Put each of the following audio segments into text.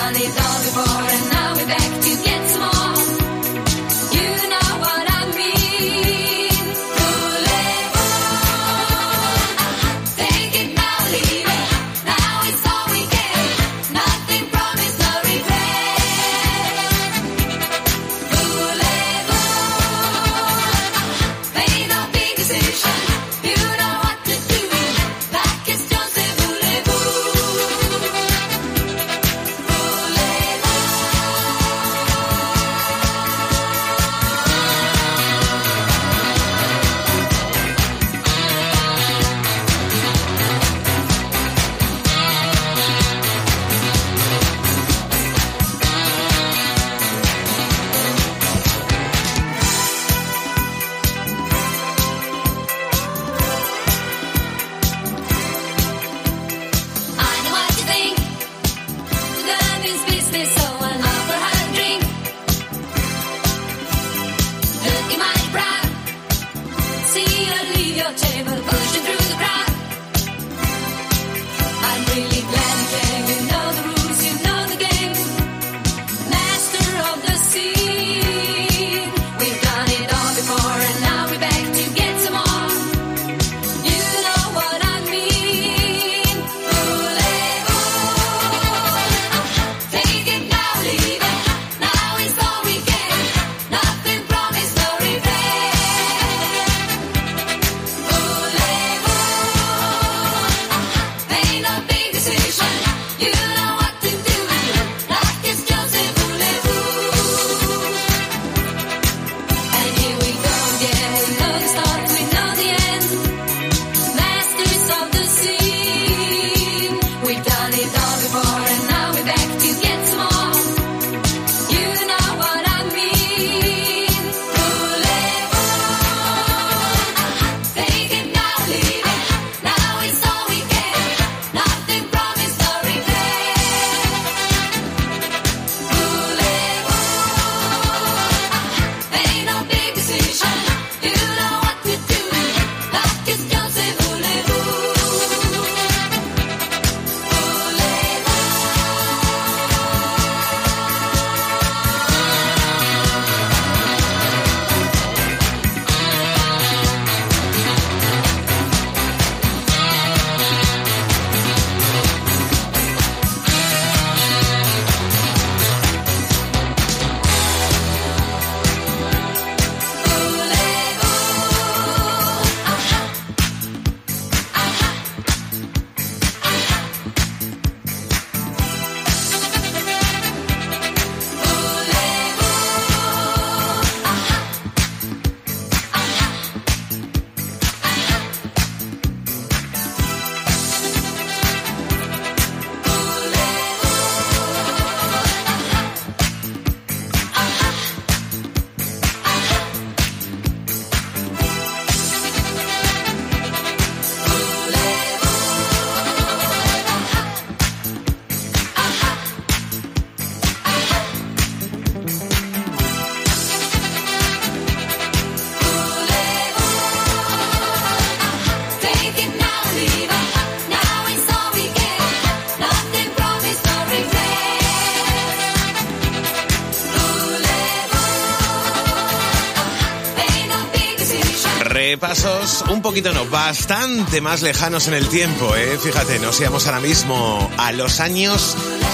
Pasos un poquito, no, bastante más lejanos en el tiempo, Fíjate, nos íbamos ahora mismo a los años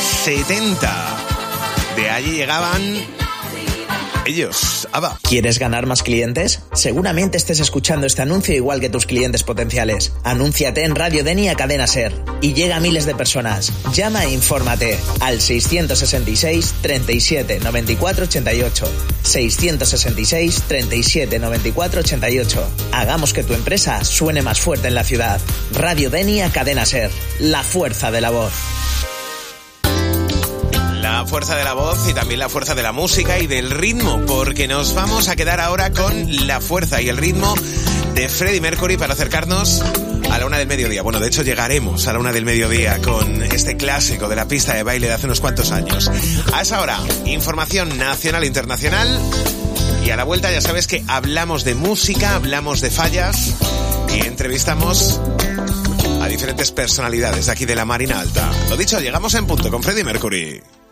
70. De allí llegaban ellos, ABBA. ¿Quieres ganar más clientes? Seguramente estés escuchando este anuncio igual que tus clientes potenciales. Anúnciate en Radio Denia Cadena Ser y llega a miles de personas. Llama e infórmate al 666 37 94 88. 666 37 94 88. Hagamos que tu empresa suene más fuerte en la ciudad. Radio Denia Cadena Ser. La fuerza de la voz. La fuerza de la voz y también la fuerza de la música y del ritmo, porque nos vamos a quedar ahora con la fuerza y el ritmo de Freddie Mercury para acercarnos a la 1 del mediodía. Bueno, de hecho llegaremos a la 1 del mediodía con este clásico de la pista de baile de hace unos cuantos años. A esa hora, información nacional e internacional, y a la vuelta ya sabes que hablamos de música, hablamos de fallas y entrevistamos a diferentes personalidades de aquí de la Marina Alta. Lo dicho, llegamos en punto con Freddie Mercury.